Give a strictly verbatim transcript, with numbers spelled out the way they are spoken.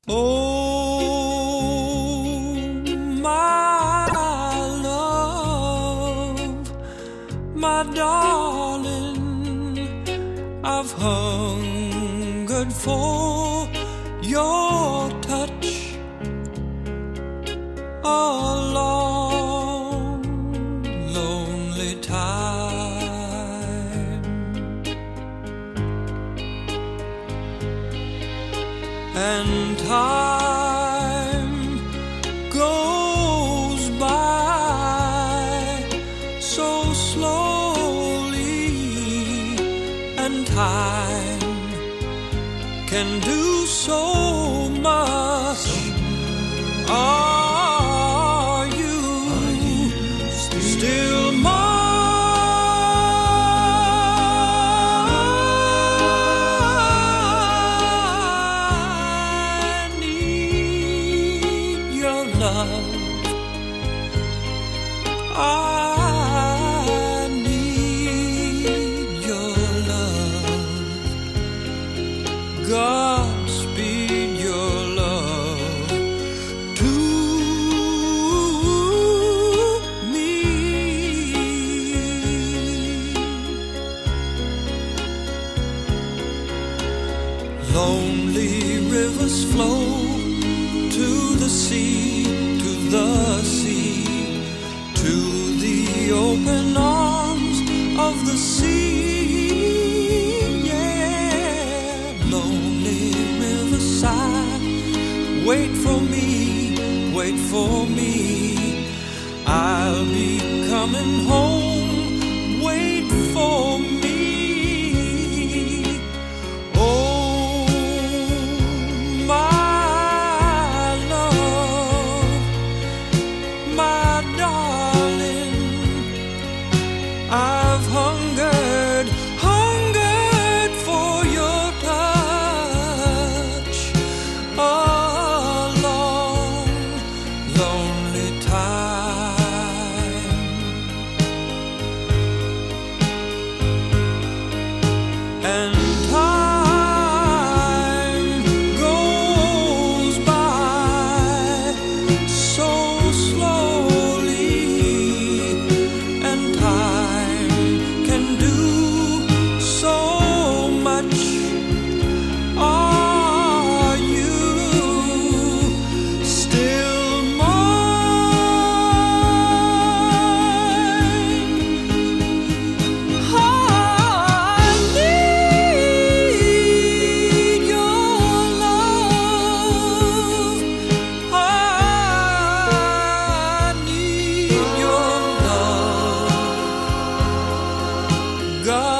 Oh, my love, my darling, I've hungered for your touch a long, lonely time, and time goes by so slowly, and time can do so much. Are you still mine? I need your love. I need your love. Godspeed your love to me. Lonely rivers flow to the sea, to the sea, to the open arms of the sea. Yeah, lonely riverside, wait for me, wait for me. I'll be coming home, wait for me. Oh, my love, my darling, I've hungered, hungered for your touch a long, lonely time, and time goes by so slowly, and time can do so much. Are you still mine? I need your love. I need your love. God